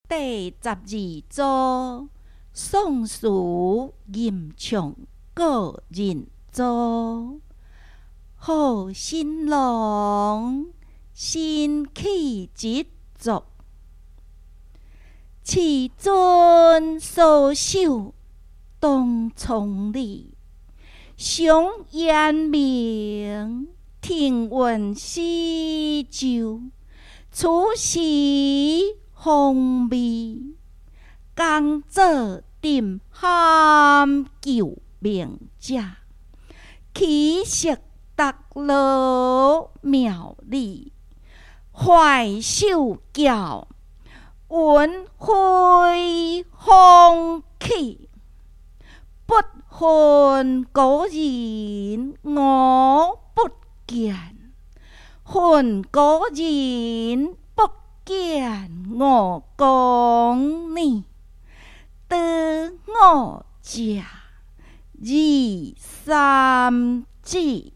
第12组，宋词吟唱个人组。好新郎，新气一族。此尊所守东从里，上烟明，庭云西洲。此时风味，工作沉喊救命者。其实达罗妙理，怀手教，云飞风起。不恨古人我不见，恨古人不见我讲呢。得我家二三字。